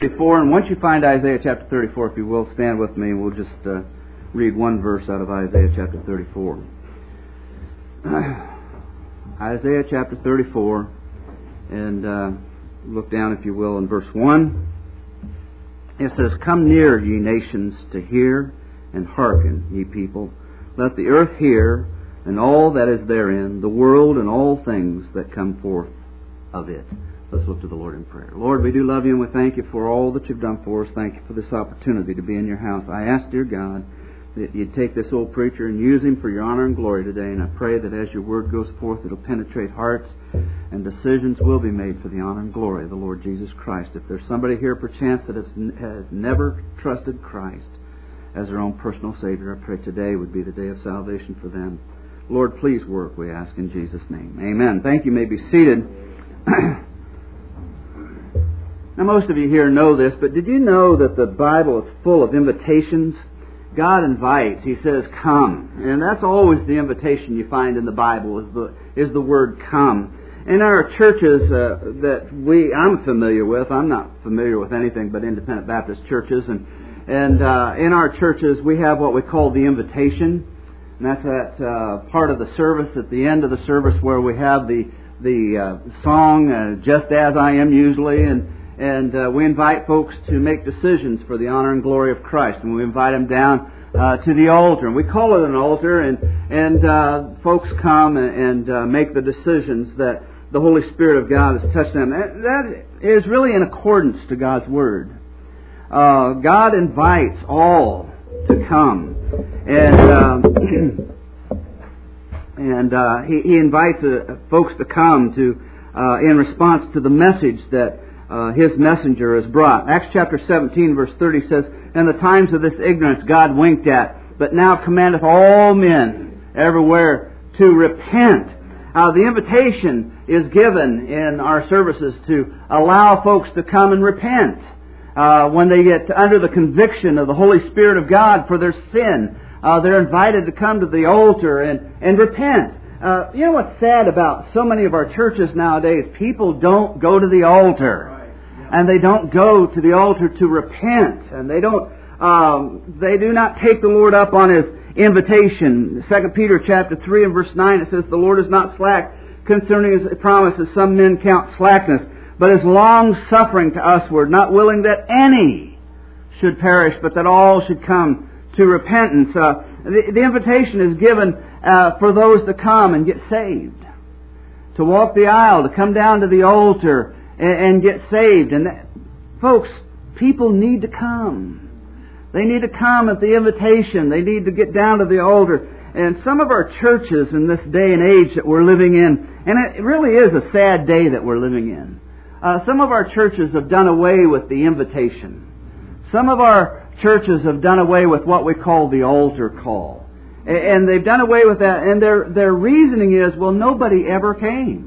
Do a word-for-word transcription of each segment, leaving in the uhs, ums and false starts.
thirty-four, and once you find Isaiah chapter thirty-four, if you will, stand with me, and we'll just uh, read one verse out of Isaiah chapter thirty-four. Isaiah chapter thirty-four, and uh, look down, if you will, in verse one. It says, "Come near, ye nations, to hear, and hearken, ye people. Let the earth hear, and all that is therein, the world and all things that come forth of it." Let's look to the Lord in prayer. Lord, we do love you, and we thank you for all that you've done for us. Thank you for this opportunity to be in your house. I ask, dear God, that you'd take this old preacher and use him for your honor and glory today. And I pray that as your word goes forth, it'll penetrate hearts and decisions will be made for the honor and glory of the Lord Jesus Christ. If there's somebody here perchance that has, has never trusted Christ as their own personal Savior, I pray today would be the day of salvation for them. Lord, please work, we ask in Jesus' name. Amen. Thank you. You may be seated. Now, most of you here know this, but did you know that the Bible is full of invitations? God invites. He says, "Come." And that's always the invitation you find in the Bible, is the is the word "come." In our churches uh, that we I'm familiar with, I'm not familiar with anything but independent Baptist churches, and and uh, in our churches we have what we call the invitation, and that's that uh, part of the service at the end of the service where we have the the uh, song uh, "Just As I Am" usually, and And uh, we invite folks to make decisions for the honor and glory of Christ. And we invite them down uh, to the altar. And we call it an altar. And, and uh, folks come and, and uh, make the decisions that the Holy Spirit of God has touched them. And that is really in accordance to God's Word. Uh, God invites all to come. And um, and uh, he, he invites uh, folks to come to uh, in response to the message that Uh, His messenger has brought. Acts chapter seventeen verse thirty says, "And the times of this ignorance God winked at, but now commandeth all men everywhere to repent." Uh, the invitation is given in our services to allow folks to come and repent. Uh, when they get under the conviction of the Holy Spirit of God for their sin, uh, they're invited to come to the altar and, and repent. Uh, you know what's sad about so many of our churches nowadays? People don't go to the altar. And they don't go to the altar to repent. And they don't, um, they do not take the Lord up on His invitation. Second Peter chapter three and verse nine, it says, "The Lord is not slack concerning His promise, as some men count slackness, but is long suffering to usward, not willing that any should perish, but that all should come to repentance." Uh, the, the invitation is given uh, for those to come and get saved, to walk the aisle, to come down to the altar and get saved. And that, folks, people need to come. They need to come at the invitation. They need to get down to the altar. And some of our churches in this day and age that we're living in, and it really is a sad day that we're living in, uh, some of our churches have done away with the invitation. Some of our churches have done away with what we call the altar call. And they've done away with that. And their, their reasoning is, well, nobody ever came.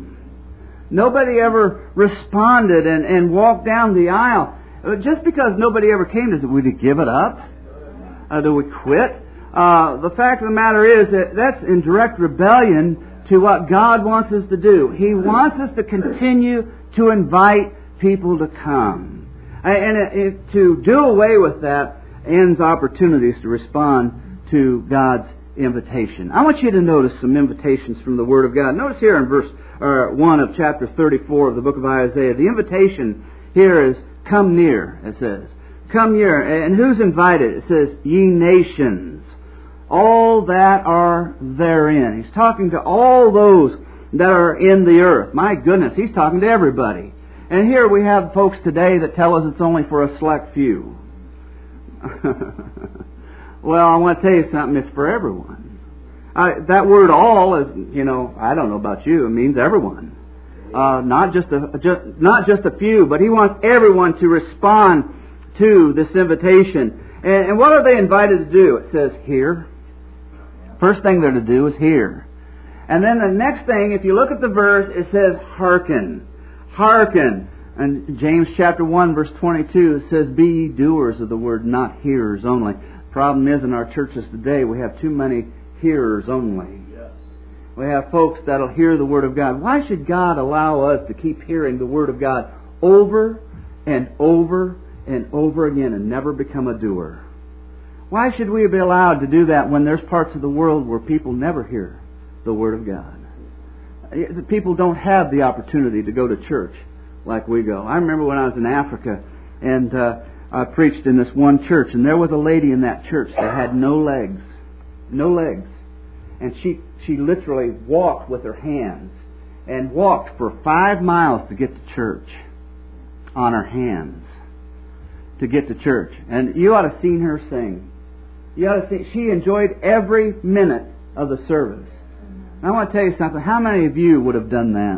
Nobody ever responded and, and walked down the aisle. Just because nobody ever came, does it, would we give it up? Uh, do we quit? Uh, the fact of the matter is that that's in direct rebellion to what God wants us to do. He wants us to continue to invite people to come. And it, it, to do away with that ends opportunities to respond to God's invitation. I want you to notice some invitations from the Word of God. Notice here in verse or one of chapter thirty-four of the book of Isaiah, the invitation here is "come near," it says. Come near. And who's invited? It says, "Ye nations, all that are therein." He's talking to all those that are in the earth. My goodness, He's talking to everybody. And here we have folks today that tell us it's only for a select few. Well, I want to tell you something, it's for everyone. Uh, that word "all" is, you know, I don't know about you, it means everyone. Uh, not just a just, not just a few, but He wants everyone to respond to this invitation. And, and what are they invited to do? It says hear. First thing they're to do is hear. And then the next thing, if you look at the verse, it says hearken. Hearken. And James chapter one verse twenty-two, it says, "Be ye doers of the word, not hearers only." Problem is, in our churches today, we have too many hearers only. Yes. We have folks that'll hear the Word of God. Why should God allow us to keep hearing the Word of God over and over and over again and never become a doer? Why should we be allowed to do that when there's parts of the world where people never hear the Word of God? The people don't have the opportunity to go to church like we go. I remember when I was in Africa, and uh, I preached in this one church, and there was a lady in that church that had no legs. No legs. And she, she literally walked with her hands, and walked for five miles to get to church on her hands. To get to church. And you ought to have seen her sing. You ought to see, she enjoyed every minute of the service. And I want to tell you something. How many of you would have done that?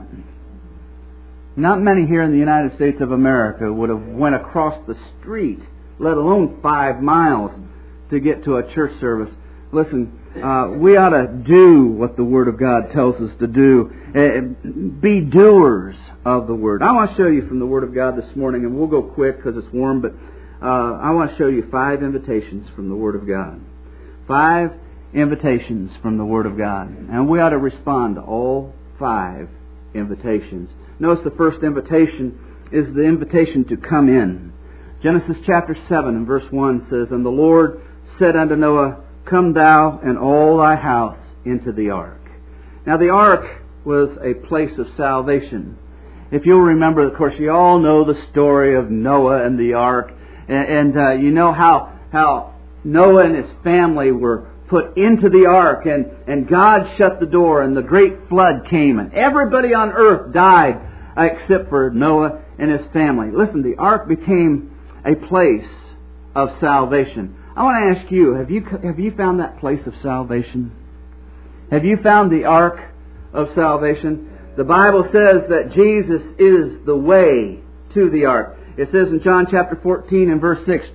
Not many here in the United States of America would have went across the street, let alone five miles, to get to a church service. Listen, uh, we ought to do what the Word of God tells us to do. Uh, be doers of the Word. I want to show you from the Word of God this morning, and we'll go quick because it's warm, but uh, I want to show you five invitations from the Word of God. Five invitations from the Word of God. And we ought to respond to all five invitations. Notice the first invitation is the invitation to come in. Genesis chapter seven and verse one says, "And the Lord said unto Noah, Come thou and all thy house into the ark." Now the ark was a place of salvation. If you'll remember, of course, you all know the story of Noah and the ark. And, and uh, you know how, how Noah and his family were put into the ark, and, and God shut the door, and the great flood came, and everybody on earth died except for Noah and his family. Listen, the ark became a place of salvation. I want to ask you, have you have you found that place of salvation? Have you found the ark of salvation? The Bible says that Jesus is the way to the ark. It says in John chapter fourteen and verse six,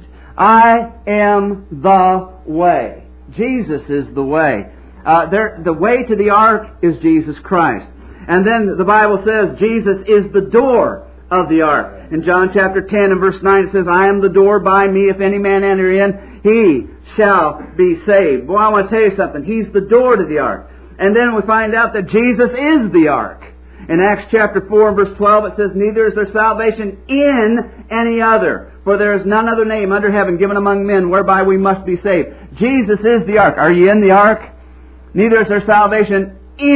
"I am the way." Jesus is the way. Uh, there, the way to the ark is Jesus Christ. And then the Bible says Jesus is the door of the ark. In John chapter ten and verse nine it says, "I am the door, by me if any man enter in, he shall be saved." Boy, I want to tell you something. He's the door to the ark. And then we find out that Jesus is the ark. In Acts chapter four and verse twelve it says, "Neither is there salvation in any other, for there is none other name under heaven given among men whereby we must be saved." Jesus is the ark. Are you in the ark? Neither is there salvation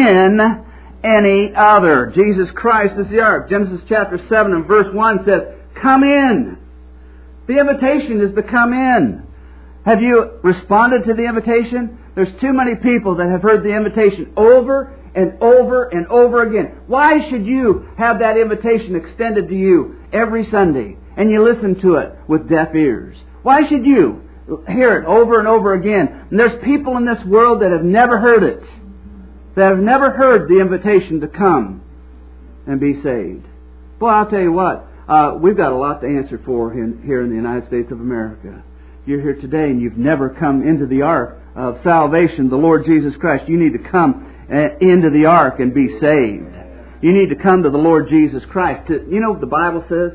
in any other. Jesus Christ is the ark. Genesis chapter seven and verse one says, "Come in." The invitation is to come in. Have you responded to the invitation? There's too many people that have heard the invitation over and over and over again. Why should you have that invitation extended to you every Sunday and you listen to it with deaf ears? Why should you hear it over and over again? And there's people in this world that have never heard it, that have never heard the invitation to come and be saved. Boy, I'll tell you what, uh, we've got a lot to answer for in, here in the United States of America. You're here today and you've never come into the ark of salvation, the Lord Jesus Christ. You need to come into the ark and be saved. You need to come to the Lord Jesus Christ. To, you know what the Bible says?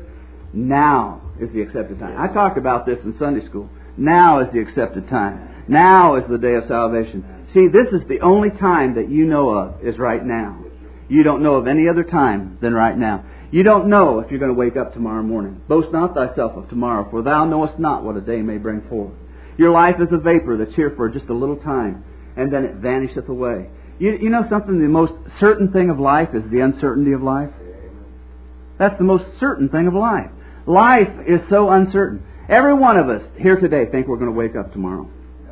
Now is the accepted time. I talked about this in Sunday school. Now is the accepted time. Now is the day of salvation. See, this is the only time that you know of is right now. You don't know of any other time than right now. You don't know if you're going to wake up tomorrow morning. Boast not thyself of tomorrow, for thou knowest not what a day may bring forth. Your life is a vapor that's here for just a little time, and then it vanisheth away. You, you know something? The most certain thing of life is the uncertainty of life. That's the most certain thing of life. Life is so uncertain. Every one of us here today think we're going to wake up tomorrow.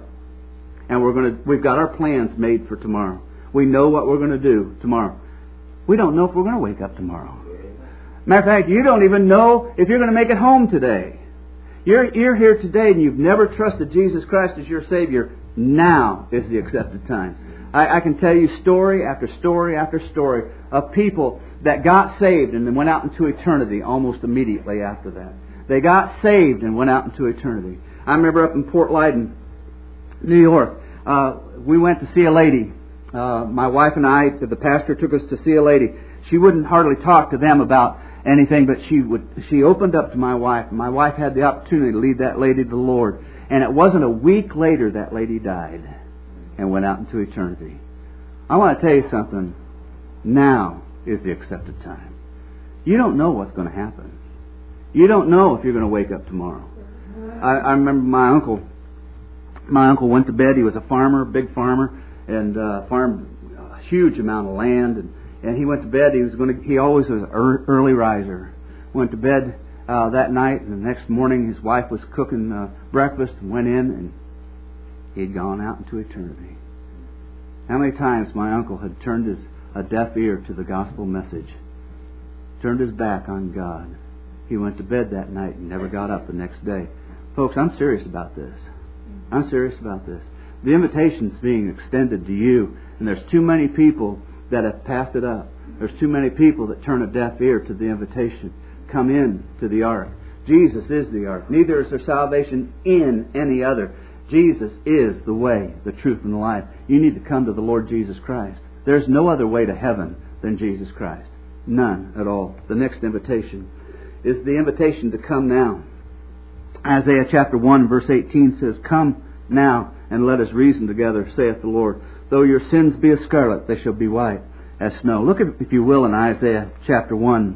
And we're going to, we've got our plans made for tomorrow. We know what we're going to do tomorrow. We don't know if we're going to wake up tomorrow. Matter of fact, you don't even know if you're going to make it home today. You're, you're here today and you've never trusted Jesus Christ as your Savior. Now is the accepted time. I, I can tell you story after story after story of people that got saved and then went out into eternity almost immediately after that. They got saved and went out into eternity. I remember up in Port Leyden, New York, uh, we went to see a lady. Uh, my wife and I, the pastor took us to see a lady. She wouldn't hardly talk to them about anything, but she would. She opened up to my wife. My wife had the opportunity to lead that lady to the Lord. And it wasn't a week later that lady died and went out into eternity. I want to tell you something. Now is the accepted time. You don't know what's going to happen. You don't know if you're going to wake up tomorrow. I, I remember my uncle. My uncle went to bed. He was a farmer, big farmer, and uh, farmed a huge amount of land. And, and he went to bed. He was going to. He always was an early riser. Went to bed uh, that night, and the next morning his wife was cooking uh, breakfast and went in, and he'd gone out into eternity. How many times my uncle had turned his a deaf ear to the gospel message, turned his back on God. He went to bed that night and never got up the next day. Folks, I'm serious about this. I'm serious about this. The invitation's being extended to you, and there's too many people that have passed it up. There's too many people that turn a deaf ear to the invitation. Come in to the ark. Jesus is the ark. Neither is there salvation in any other. Jesus is the way, the truth, and the life. You need to come to the Lord Jesus Christ. There's no other way to heaven than Jesus Christ. None at all. The next invitation is the invitation to come now. Isaiah chapter one verse eighteen says, "Come now and let us reason together, saith the Lord. Though your sins be as scarlet, they shall be white as snow." Look, at, if you will, in Isaiah chapter one.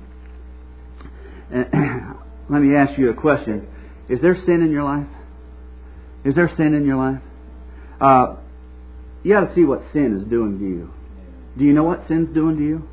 Let me ask you a question. Is there sin in your life? Is there sin in your life? Uh, you got to see what sin is doing to you. Do you know what sin's doing to you?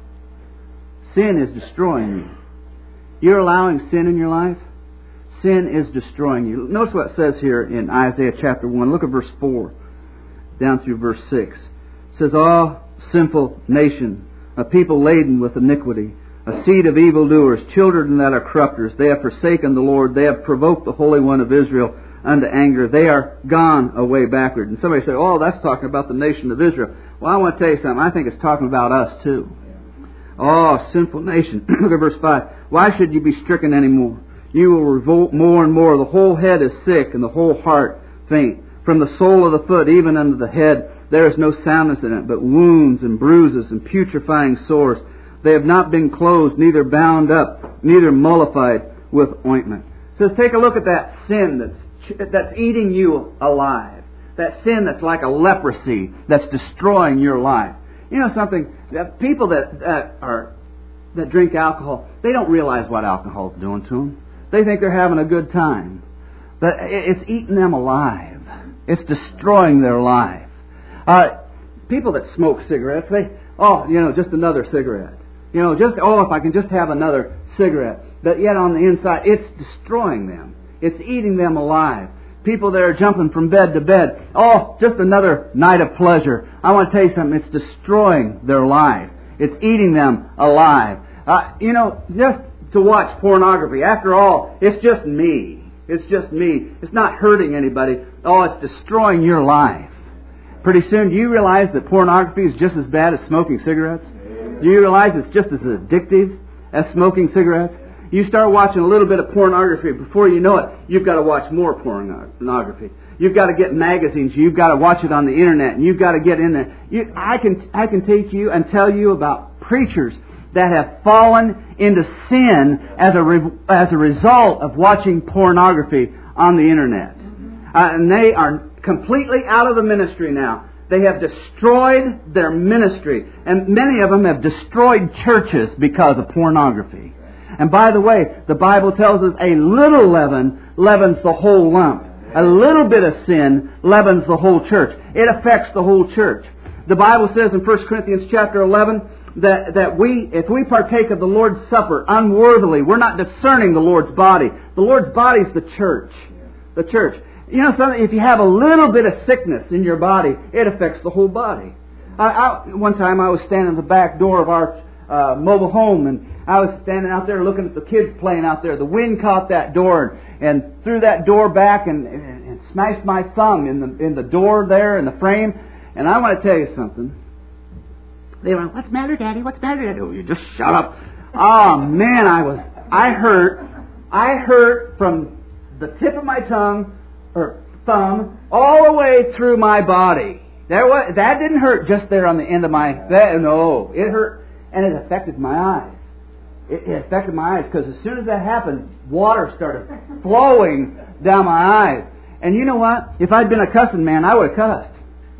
Sin is destroying you. You're allowing sin in your life. Sin is destroying you. Notice what it says here in Isaiah chapter one. Look at verse four down through verse six. It says, "O sinful nation, a people laden with iniquity, a seed of evildoers, children that are corrupters. They have forsaken the Lord. They have provoked the Holy One of Israel unto anger. They are gone away backward." And somebody say, "Oh, that's talking about the nation of Israel." Well, I want to tell you something. I think it's talking about us too. Oh, sinful nation. Look at verse five. "Why should you be stricken any more? You will revolt more and more. The whole head is sick, and the whole heart faint. From the sole of the foot even unto the head, there is no soundness in it, but wounds and bruises and putrefying sores. They have not been closed, neither bound up, neither mollified with ointment." It says, take a look at that sin that's that's eating you alive. That sin that's like a leprosy that's destroying your life. You know something? That people that, that are that drink alcohol, they don't realize what alcohol's doing to them. They think they're having a good time. But it's eating them alive. It's destroying their life. Uh, people that smoke cigarettes, they, oh, you know, just another cigarette. You know, just, oh, if I can just have another cigarette. But yet on the inside, it's destroying them. It's eating them alive. People that are jumping from bed to bed, oh, just another night of pleasure. I want to tell you something, it's destroying their life. It's eating them alive. Uh, you know, just to watch pornography, after all, it's just me. It's just me. It's not hurting anybody. Oh, it's destroying your life. Pretty soon, do you realize that pornography is just as bad as smoking cigarettes? Do you realize it's just as addictive as smoking cigarettes? You start watching a little bit of pornography, before you know it, you've got to watch more pornography. You've got to get magazines. You've got to watch it on the internet, and you've got to get in there. You, I can I can take you and tell you about preachers that have fallen into sin as a re, as a result of watching pornography on the internet, uh, and they are completely out of the ministry now. They have destroyed their ministry, and many of them have destroyed churches because of pornography. And by the way, the Bible tells us a little leaven leavens the whole lump. A little bit of sin leavens the whole church. It affects the whole church. The Bible says in First Corinthians chapter eleven that, that we, if we partake of the Lord's Supper unworthily, we're not discerning the Lord's body. The Lord's body is the church. The church. You know something? If you have a little bit of sickness in your body, it affects the whole body. I, I, one time I was standing at the back door of our Uh, mobile home, and I was standing out there looking at the kids playing out there. The wind caught that door and threw that door back and, and, and smashed my thumb in the in the door there in the frame. And I want to tell you something. They went, "What's the matter, Daddy? What's the matter, Daddy?" "Oh, you just shut up." Oh man, I was I hurt. I hurt from the tip of my tongue or thumb all the way through my body. There was that didn't hurt just there on the end of my that, no, it hurt. And it affected my eyes. It, it affected my eyes because as soon as that happened, water started flowing down my eyes. And you know what? If I'd been a cussing man, I would have cussed.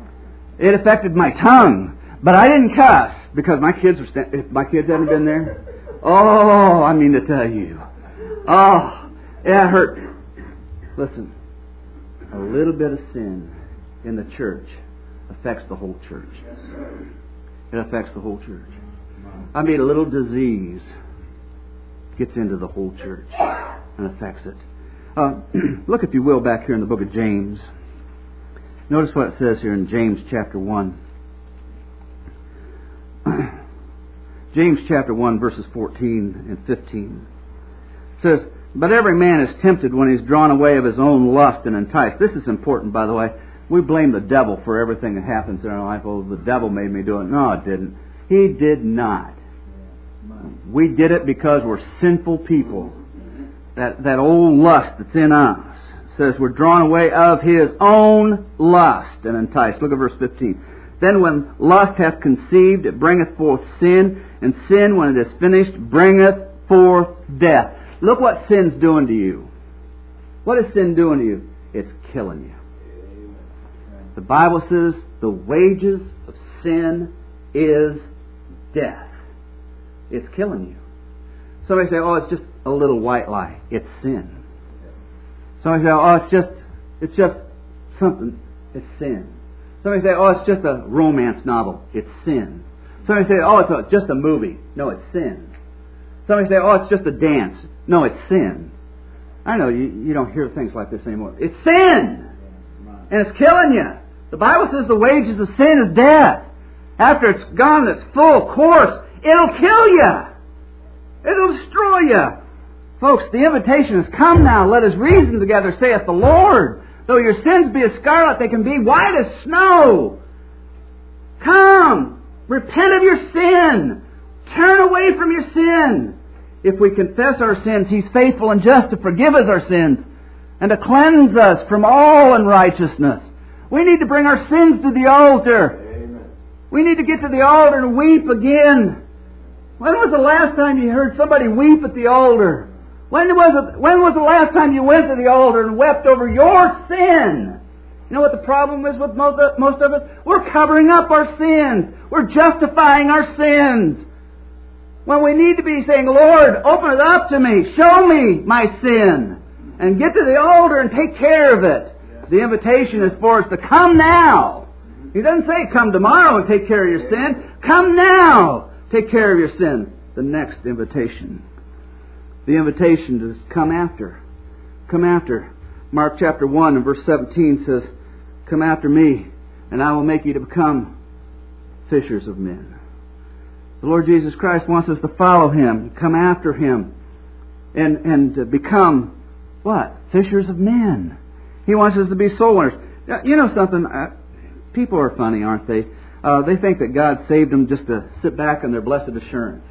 It affected my tongue, but I didn't cuss because my kids were. St- if my kids hadn't been there, oh, I mean to tell you, Oh, yeah, it hurt. Listen, a little bit of sin in the church affects the whole church. It affects the whole church. I mean, a little disease gets into the whole church and affects it. Uh, look, if you will, back here in the book of James. Notice what it says here in James chapter one. James chapter one, verses fourteen and fifteen. It says, "But every man is tempted when he's drawn away of his own lust and enticed." This is important, by the way. We blame the devil for everything that happens in our life. Oh, the devil made me do it. No, it didn't. He did not. We did it because we're sinful people. That, that old lust that's in us says we're drawn away of his own lust and enticed. Look at verse fifteen. "Then when lust hath conceived, it bringeth forth sin, and sin, when it is finished, bringeth forth death." Look what sin's doing to you. What is sin doing to you? It's killing you. The Bible says the wages of sin is death. It's killing you. Somebody say, "Oh, it's just a little white lie." It's sin. Somebody say, "Oh, it's just, it's just something." It's sin. Somebody say, "Oh, it's just a romance novel." It's sin. Somebody say, "Oh, it's a, just a movie." No, it's sin. Somebody say, "Oh, it's just a dance." No, it's sin. I know you, you don't hear things like this anymore. It's sin. And it's killing you. The Bible says the wages of sin is death. After it's gone its full course, it'll kill you. It'll destroy you. Folks, the invitation has come now. Let us reason together, saith the Lord. Though your sins be as scarlet, they can be white as snow. Come, repent of your sin. Turn away from your sin. If we confess our sins, He's faithful and just to forgive us our sins and to cleanse us from all unrighteousness. We need to bring our sins to the altar. Amen. We need to get to the altar and weep again. When was the last time you heard somebody weep at the altar? When was it, when was the last time you went to the altar and wept over your sin? You know what the problem is with most of, most of us? We're covering up our sins. We're justifying our sins. When we need to be saying, "Lord, open it up to me. Show me my sin." And get to the altar and take care of it. The invitation is for us to come now. He doesn't say come tomorrow and take care of your sin. Come now. Take care of your sin. The next invitation. The invitation is come after. Come after. Mark chapter one and verse seventeen says, "Come after me, and I will make you to become fishers of men." The Lord Jesus Christ wants us to follow Him, come after Him, and, and to become, what? Fishers of men. He wants us to be soul winners. You know something? Uh, people are funny, aren't they? Uh, they think that God saved them just to sit back on their blessed assurance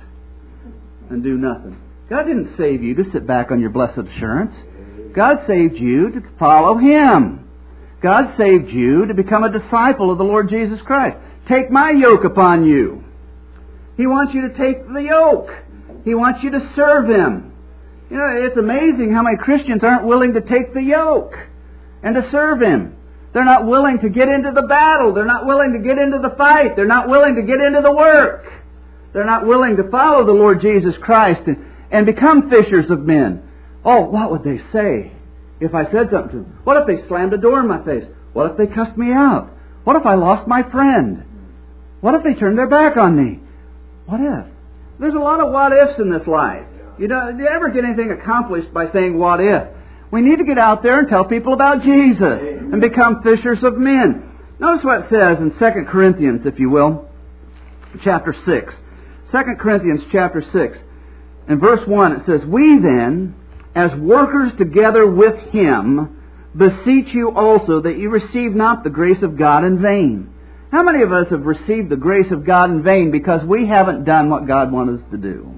and do nothing. God didn't save you to sit back on your blessed assurance. God saved you to follow Him. God saved you to become a disciple of the Lord Jesus Christ. Take my yoke upon you. He wants you to take the yoke. He wants you to serve Him. You know, it's amazing how many Christians aren't willing to take the yoke and to serve Him. They're not willing to get into the battle. They're not willing to get into the fight. They're not willing to get into the work. They're not willing to follow the Lord Jesus Christ and, and become fishers of men. Oh, what would they say if I said something to them? What if they slammed a door in my face? What if they cussed me out? What if I lost my friend? What if they turned their back on me? What if? There's a lot of what ifs in this life. You don't you ever get anything accomplished by saying what if. We need to get out there and tell people about Jesus and become fishers of men. Notice what it says in Second Corinthians, if you will, chapter six. Second Corinthians chapter six. In verse one it says, "We then, as workers together with Him, beseech you also that you receive not the grace of God in vain." How many of us have received the grace of God in vain because we haven't done what God wanted us to do?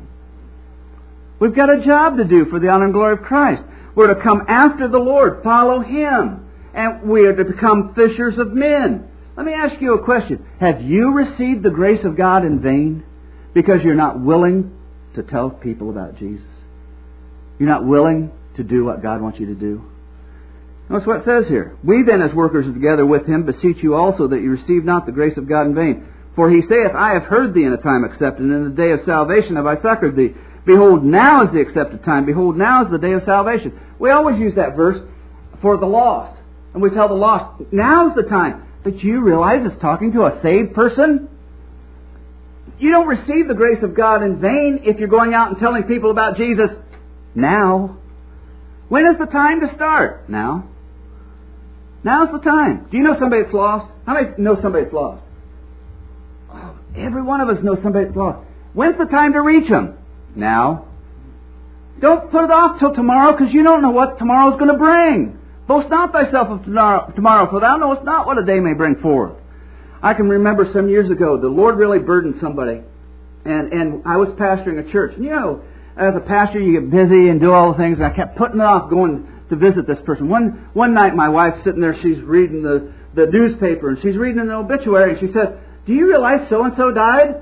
We've got a job to do for the honor and glory of Christ. We're to come after the Lord, follow Him, and we are to become fishers of men. Let me ask you a question. Have you received the grace of God in vain because you're not willing to tell people about Jesus? You're not willing to do what God wants you to do? Notice what it says here. "We then, as workers together with Him, beseech you also that you receive not the grace of God in vain. For He saith, I have heard thee in a time accepted, and in the day of salvation have I succored thee. Behold, now is the accepted time. Behold, now is the day of salvation. We always use that verse for the lost. And we tell the lost, now's the time. But you realize it's talking to a saved person? You don't receive the grace of God in vain if you're going out and telling people about Jesus now. When is the time to start? Now. Now's the time. Do you know somebody that's lost? How many know somebody that's lost? Oh, every one of us knows somebody that's lost. When's the time to reach them? Now. Don't put it off till tomorrow, because you don't know what tomorrow's going to bring. Boast not thyself of tomorrow, for thou knowest not what a day may bring forth. I can remember some years ago, the Lord really burdened somebody. And, and I was pastoring a church. And you know, as a pastor, you get busy and do all the things. And I kept putting it off going to visit this person. One one night, my wife's sitting there. She's reading the, the newspaper. And she's reading an obituary. And she says, do you realize so-and-so died?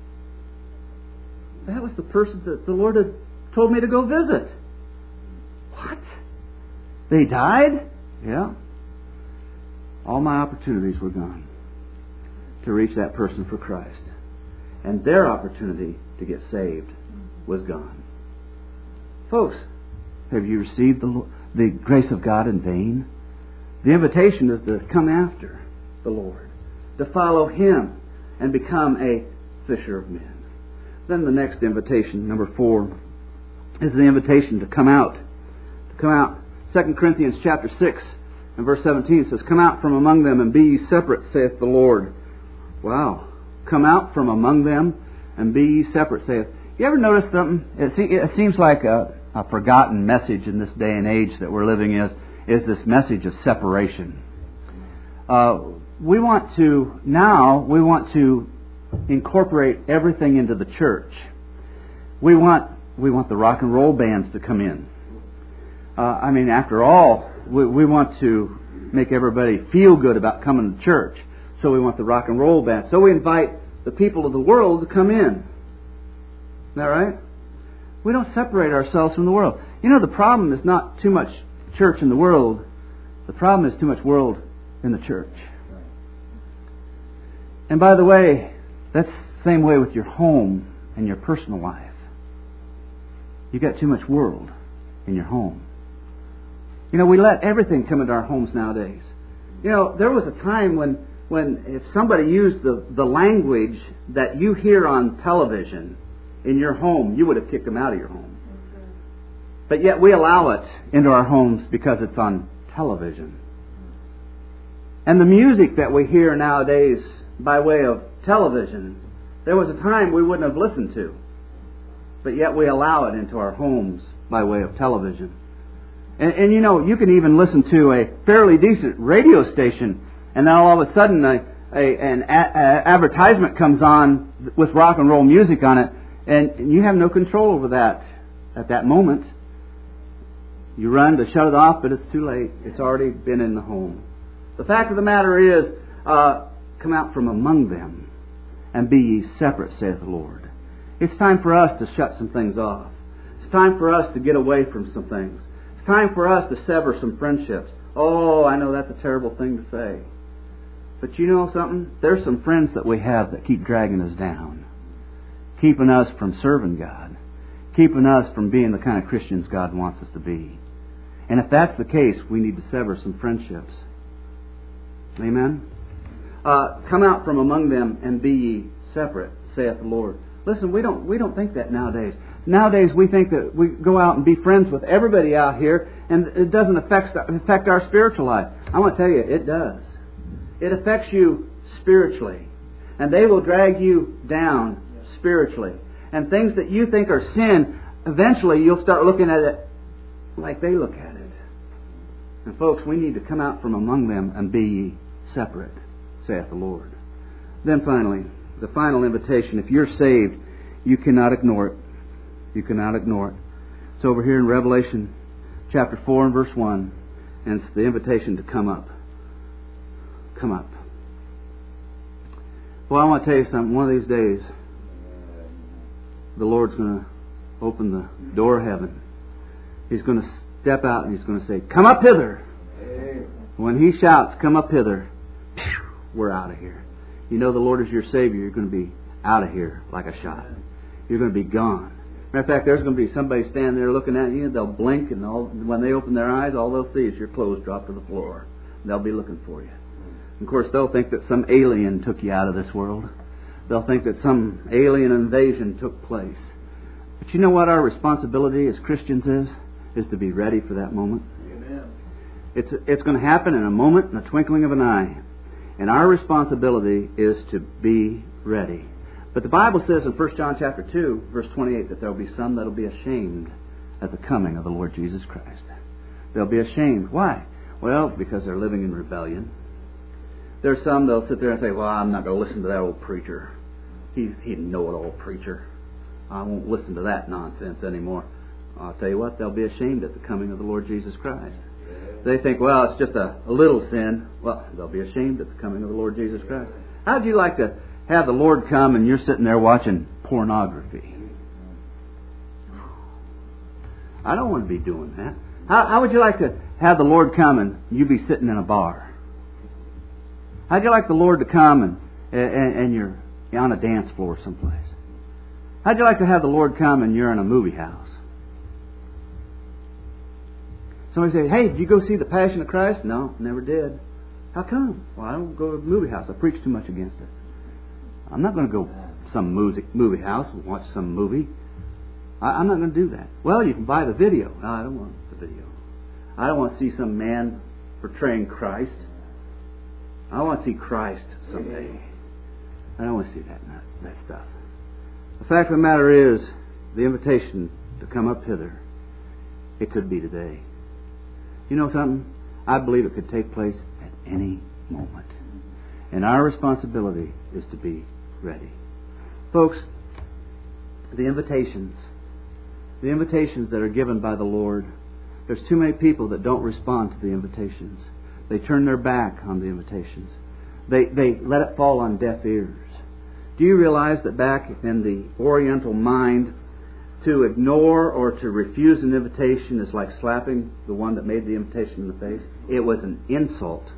That was the person that the Lord had told me to go visit. What? They died? Yeah. All my opportunities were gone to reach that person for Christ. And their opportunity to get saved was gone. Folks, have you received the, the grace of God in vain? The invitation is to come after the Lord, to follow Him and become a fisher of men. Then the next invitation, number four, is the invitation to come out. To come out. Second Corinthians chapter six and verse seventeen says, come out from among them and be ye separate, saith the Lord. Wow. Come out from among them and be ye separate, saith. You ever notice something? It, se- it seems like a, a forgotten message in this day and age that we're living in is, is this message of separation. Uh, we want to, now, we want to incorporate everything into the church. We want, we want the rock and roll bands to come in. Uh, I mean, after all, we, we want to make everybody feel good about coming to church. So we want the rock and roll band. So we invite the people of the world to come in. Isn't that right? We don't separate ourselves from the world. You know, the problem is not too much church in the world. The problem is too much world in the church. And by the way, that's the same way with your home and your personal life. You've got too much world in your home. You know, we let everything come into our homes nowadays. You know, there was a time when When if somebody used the, the language that you hear on television in your home, you would have kicked them out of your home. But yet we allow it into our homes because it's on television. And the music that we hear nowadays by way of television, there was a time we wouldn't have listened to. But yet we allow it into our homes by way of television. And, and you know, you can even listen to a fairly decent radio station, and then all of a sudden a, a, an a, a advertisement comes on with rock and roll music on it, and, and you have no control over that at that moment. You run to shut it off, but it's too late. It's already been in the home. The fact of the matter is, uh, come out from among them and be ye separate, saith the Lord. It's time for us to shut some things off. It's time for us to get away from some things. It's time for us to sever some friendships. Oh, I know that's a terrible thing to say. But you know something? There's some friends that we have that keep dragging us down. Keeping us from serving God. Keeping us from being the kind of Christians God wants us to be. And if that's the case, we need to sever some friendships. Amen? Uh, come out from among them and be ye separate, saith the Lord. Listen, we don't we don't think that nowadays. Nowadays we think that we go out and be friends with everybody out here, and it doesn't affect affect our spiritual life. I want to tell you, it does. It affects you spiritually. And they will drag you down spiritually. And things that you think are sin, eventually you'll start looking at it like they look at it. And folks, we need to come out from among them and be ye separate, saith the Lord. Then finally, the final invitation. If you're saved, you cannot ignore it. You cannot ignore it. It's over here in Revelation chapter four and verse one. And it's the invitation to come up. Come up. Well, I want to tell you something. One of these days, the Lord's going to open the door of heaven. He's going to step out and He's going to say, come up hither. When He shouts, come up hither, we're out of here. You know the Lord is your Savior. You're going to be out of here like a shot. You're going to be gone. Matter of fact, there's going to be somebody standing there looking at you. They'll blink, and all, when they open their eyes, all they'll see is your clothes drop to the floor. They'll be looking for you. And of course, they'll think that some alien took you out of this world. They'll think that some alien invasion took place. But you know what our responsibility as Christians is? Is to be ready for that moment. Amen. It's, it's going to happen in a moment, in a twinkling of an eye. And our responsibility is to be ready. But the Bible says in First John chapter two, verse twenty-eight, that there will be some that will be ashamed at the coming of the Lord Jesus Christ. They'll be ashamed. Why? Well, because they're living in rebellion. There's some that'll sit there and say, well, I'm not going to listen to that old preacher. He's he's a know-it-all preacher. I won't listen to that nonsense anymore. I'll tell you what, they'll be ashamed at the coming of the Lord Jesus Christ. They think, well, it's just a, a little sin. Well, they'll be ashamed at the coming of the Lord Jesus Christ. How'd you like to have the Lord come and you're sitting there watching pornography? I don't want to be doing that. How, how would you like to have the Lord come and you be sitting in a bar? How'd you like the Lord to come and, and, and you're on a dance floor someplace? How'd you like to have the Lord come and you're in a movie house? Somebody say, hey, did you go see The Passion of Christ? No, never did. How come? Well, I don't go to the movie house. I preach too much against it. I'm not going to go to some music, movie house and watch some movie. I, I'm not going to do that. Well, you can buy the video. No, I don't want the video. I don't want to see some man portraying Christ. I want to see Christ someday. I don't want to see that, that, that stuff. The fact of the matter is, the invitation to come up hither, it could be today. You know something? I believe it could take place at any moment. And our responsibility is to be ready. Folks, the invitations, the invitations that are given by the Lord, there's too many people that don't respond to the invitations. They turn their back on the invitations. They, they let it fall on deaf ears. Do you realize that back in the Oriental mind, to ignore or to refuse an invitation is like slapping the one that made the invitation in the face? It was an insult.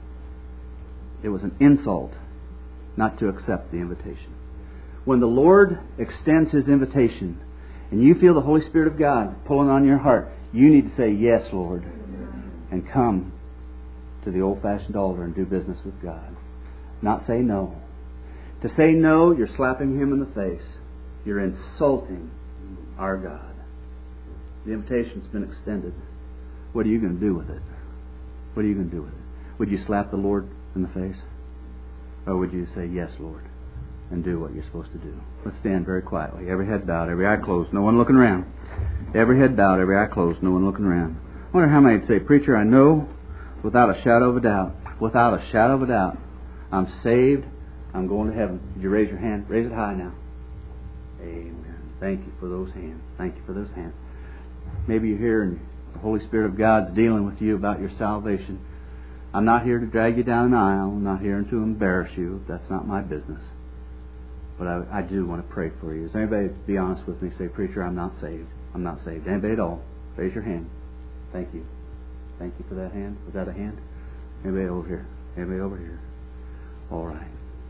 It was an insult not to accept the invitation. When the Lord extends His invitation and you feel the Holy Spirit of God pulling on your heart, you need to say, yes, Lord, and come to the old-fashioned altar and do business with God. Not say no. To say no, you're slapping Him in the face. You're insulting our God. The invitation's been extended. What are you going to do with it? What are you going to do with it? Would you slap the Lord in the face? Or would you say, yes, Lord, and do what you're supposed to do? Let's stand very quietly. Every head bowed, every eye closed, no one looking around. Every head bowed, every eye closed, no one looking around. I wonder how many would say, preacher, I know without a shadow of a doubt, without a shadow of a doubt, I'm saved, I'm going to heaven. Would you raise your hand? Raise it high now. Amen. Thank you for those hands. Thank you for those hands. Maybe you're here and the Holy Spirit of God's dealing with you about your salvation. I'm not here to drag you down an aisle. I'm not here to embarrass you. That's not my business. But I, I do want to pray for you. Does anybody, be honest with me, say, preacher, I'm not saved. I'm not saved. Anybody at all? Raise your hand. Thank you. Thank you for that hand. Was that a hand? Anybody over here? Anybody over here? All right.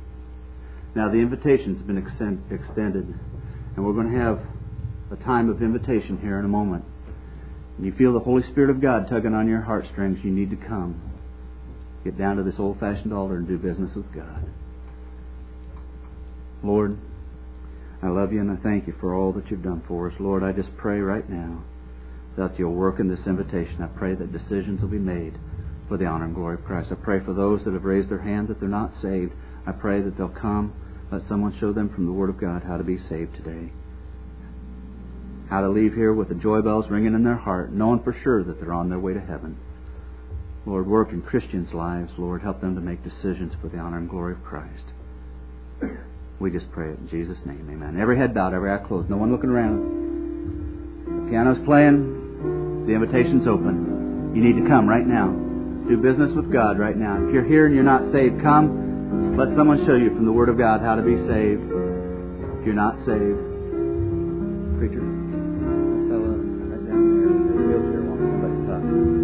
Now the invitation's been extend, extended, and we're going to have a time of invitation here in a moment. And you feel the Holy Spirit of God tugging on your heartstrings, you need to come. Get down to this old-fashioned altar and do business with God. Lord, I love you and I thank you for all that you've done for us. Lord, I just pray right now that you'll work in this invitation. I pray that decisions will be made for the honor and glory of Christ. I pray for those that have raised their hand that they're not saved. I pray that they'll come. Let someone show them from the Word of God how to be saved today. How to leave here with the joy bells ringing in their heart, knowing for sure that they're on their way to heaven. Lord, work in Christians' lives. Lord, help them to make decisions for the honor and glory of Christ. We just pray it in Jesus' name. Amen. Every head bowed, every eye closed. No one looking around. The piano's playing. The invitation's open. You need to come right now. Do business with God right now. If you're here and you're not saved, come. Let someone show you from the Word of God how to be saved. If you're not saved, preacher, that fella right down there in the wheelchair wants somebody to talk to.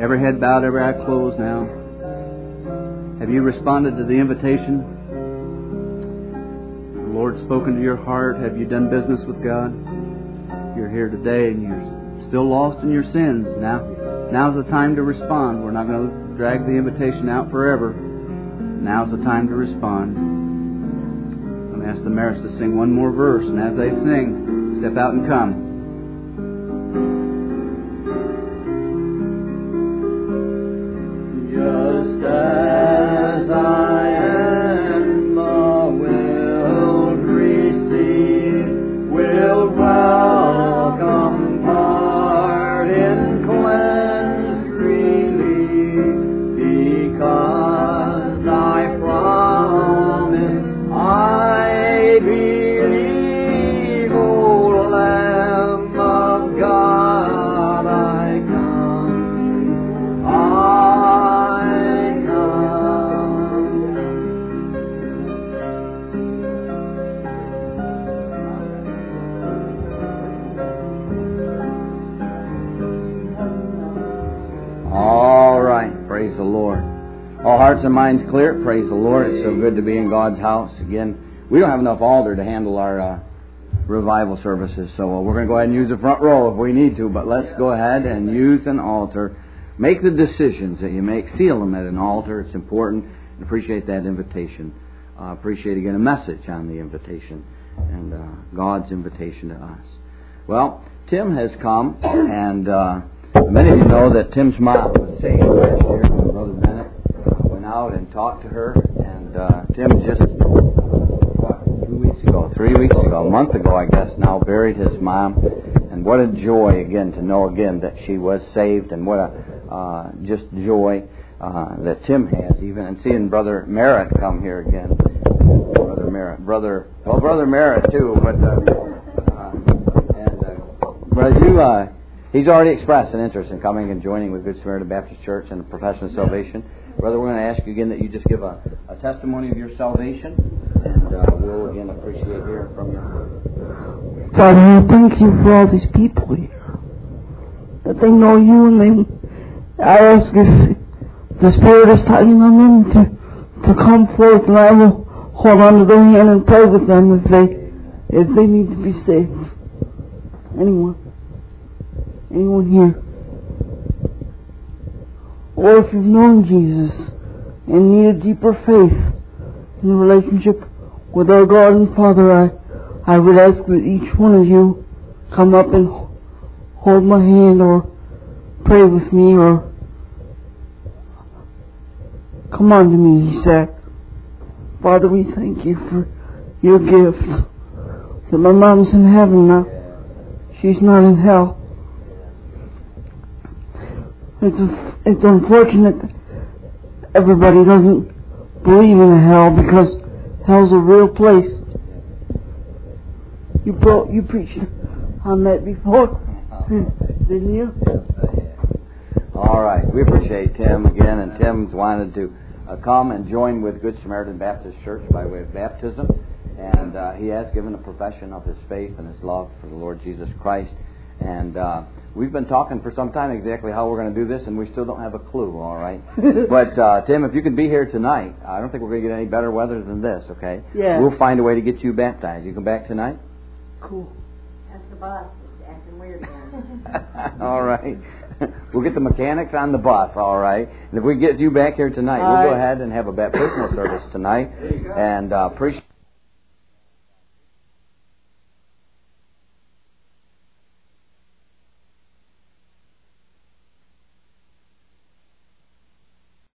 Every head bowed, every eye closed now. Have you responded to the invitation? The Lord's spoken to your heart. Have you done business with God? You're here today and you're still lost in your sins. Now, now's the time to respond. We're not going to drag the invitation out forever. Now's the time to respond. I'm going to ask the Merits to sing one more verse, and as they sing, step out and come. Just as I am, the world receive, will welcome, pardon, cleanse freely, because Thy promise I believe, O Lamb of God, I come, I All right. Praise the Lord. All hearts and minds clear. Praise the Lord. It's so good to be in God's house. Again, we don't have enough altar to handle our uh, revival services, so uh, we're going to go ahead and use the front row if we need to, but let's go ahead and use an altar. Make the decisions that you make. Seal them at an altar. It's important. And appreciate that invitation. Uh, appreciate, again, a message on the invitation and uh, God's invitation to us. Well, Tim has come, and uh, many of you know that Tim's mom was saved last year when Brother Bennett went out and talked to her. And uh, Tim just, what, two weeks ago, three weeks ago, a month ago, I guess now, buried his mom. And what a joy, again, to know again that she was saved, and what a uh, just joy uh, that Tim has, even. And seeing Brother Merritt come here again. Brother Merritt. Brother, well, Brother Merritt, too, but... Uh, uh, and, uh, Brother, you... Uh, He's already expressed an interest in coming and joining with Good Samaritan Baptist Church and the profession of salvation. Brother, we're going to ask you again that you just give a, a testimony of your salvation, and uh, we'll again appreciate hearing from you. Father, I thank you for all these people here, that they know you, and they, I ask if the Spirit is tugging on them to, to come forth, and I will hold on to their hand and pray with them if they, if they need to be saved. Anyone. Anyone here? Or if you've known Jesus and need a deeper faith in relationship with our God and Father, I, I would ask that each one of you come up and hold my hand or pray with me or come on to me, he said. Father, we thank you for your gift. That my mom's in heaven now. She's not in hell. It's it's unfortunate that everybody doesn't believe in a hell, because hell's a real place. You brought, you preached on that before, didn't you? All right. We appreciate Tim again, and Tim's wanted to uh, come and join with Good Samaritan Baptist Church by way of baptism, and uh, he has given a profession of his faith and his love for the Lord Jesus Christ. And uh, we've been talking for some time exactly how we're going to do this, and we still don't have a clue, all right? But, uh, Tim, if you can be here tonight, I don't think we're going to get any better weather than this, okay? Yeah. We'll find a way to get you baptized. You come back tonight? Cool. That's the bus. It's acting weird now. All right. We'll get the mechanics on the bus, all right? And if we get you back here tonight, All we'll right. go ahead and have a baptismal service tonight. And uh, appreciate